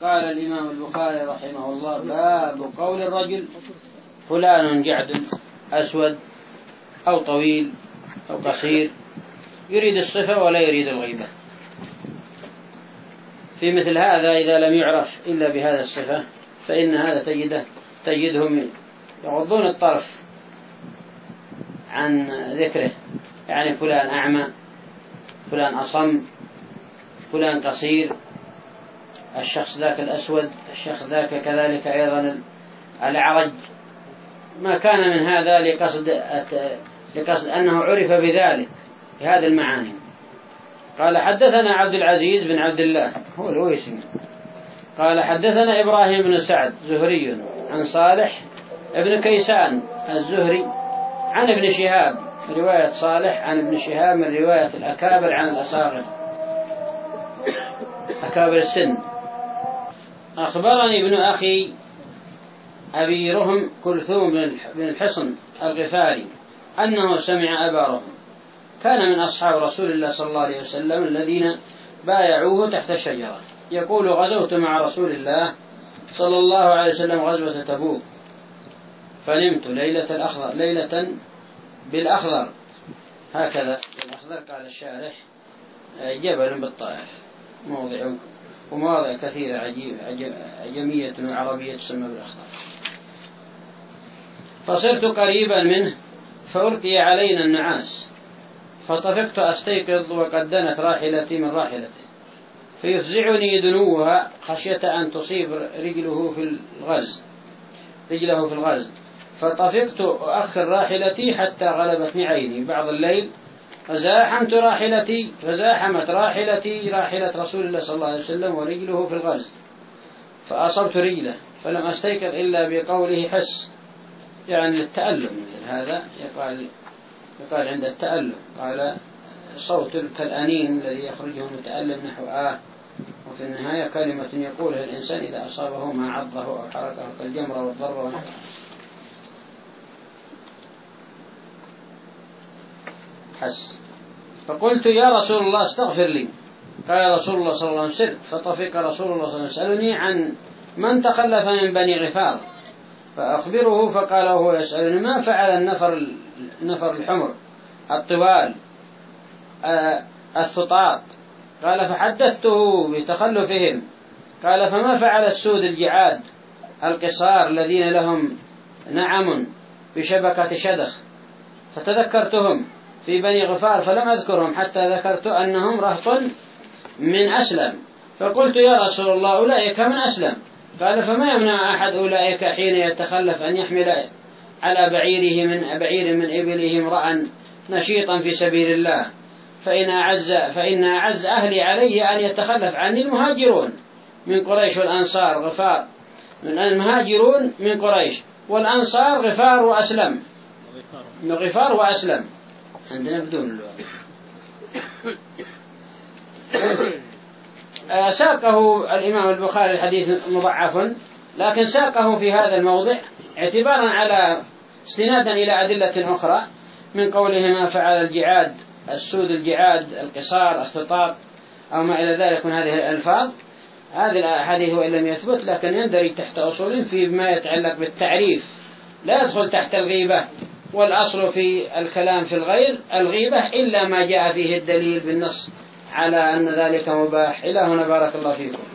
قال الإمام البخاري رحمه الله: باب قول الرجل فلان جعد أسود أو طويل أو قصير، يريد الصفة ولا يريد الغيبة. في مثل هذا إذا لم يعرف إلا بهذا الصفة فإن هذا تجدهم يغضون الطرف عن ذكره، يعني فلان أعمى، فلان أصم، فلان قصير، الشخص ذاك الأسود، الشخص ذاك كذلك أيضا الأعرج، ما كان من هذا لقصد أنه عرف بذلك بهذه المعاني. قال: حدثنا عبد العزيز بن عبد الله هو الأويسي قال: حدثنا إبراهيم بن سعد زهري عن صالح ابن كيسان الزهري عن ابن شهاب، رواية صالح عن ابن شهاب من رواية الأكابر عن الأصاغر، أكابر السن. أخبرني ابن أخي أبي رهم كلثوم بن الحصن الغفاري أنه سمع أبا رهم كان من أصحاب رسول الله صلى الله عليه وسلم الذين بايعوه تحت الشجرة، يقول: غزوت مع رسول الله صلى الله عليه وسلم غزوة تبوك، فنمت ليلة بالأخضر، هكذا الأخضر قال الشارح جبل بالطائف، ومواضع كثيرة عجمية وعربية تسمى بالأخضر. فصرت قريبا منه فألقي علينا النعاس، فطفقت أستيقظ وقد دنت راحلتي من راحلته، فيفزعني دنوها خشية أن تصيب رجله في الغز، فطفقت أؤخر راحلتي حتى غلبتني عيني بعض الليل، فزاحمت راحلتي راحلة رسول الله صلى الله عليه وسلم ورجله في الغز، فأصبت رجله فلم أستيقظ إلا بقوله حس، يعني التألم. هذا يقال عند التألم، قال: صوت كالأنين الذي يخرجه متألم نحو وفي النهاية كلمة يقولها الإنسان إذا أصابه ما عضه أو حركه كالجمرة والضربة ونحوها. حس. فقلت: يا رسول الله استغفر لي. قال رسول الله صلى الله عليه وسلم: فطفق رسول الله صلى الله عليه وسلم يسألني عن من تخلف من بني غفار، فأخبره، فقال وهو يسألني: ما فعل النفر الحمر الطوال الثطاط؟ قال: فحدثته بتخلفهم. قال: فما فعل السود الجعاد القصار الذين لهم نعم بشبكة شدخ؟ فتذكرتهم في بني غفار فلم أذكرهم حتى ذكرت أنهم رهط من أسلم، فقلت: يا رسول الله أولئك من أسلم؟ قال: فما يمنع أحد أولئك حين يتخلف أن يحمل على بعير من إبله امرأ نشيطا في سبيل الله، فإن أعز أهلي علي أن يتخلف عني المهاجرون من قريش والأنصار غفار، من المهاجرون من قريش والأنصار غفار وأسلم عندنا بدون اللغة. ساقه الإمام البخاري الحديث مضعف، لكن ساقه في هذا الموضع اعتبارا على استنادا إلى أدلة أخرى من قوله: ما فعل الجعاد السود الجعاد القصار الثطاط أو ما إلى ذلك من هذه الألفاظ. هذه الأحاديث وإن لم يثبت لكن يندرج تحت أصول فيما يتعلق بالتعريف، لا يدخل تحت الغيبة، والأصل في الكلام في الغيبة إلا ما جاء فيه الدليل بالنص على أن ذلك مباح. إلى هنا بارك الله فيكم.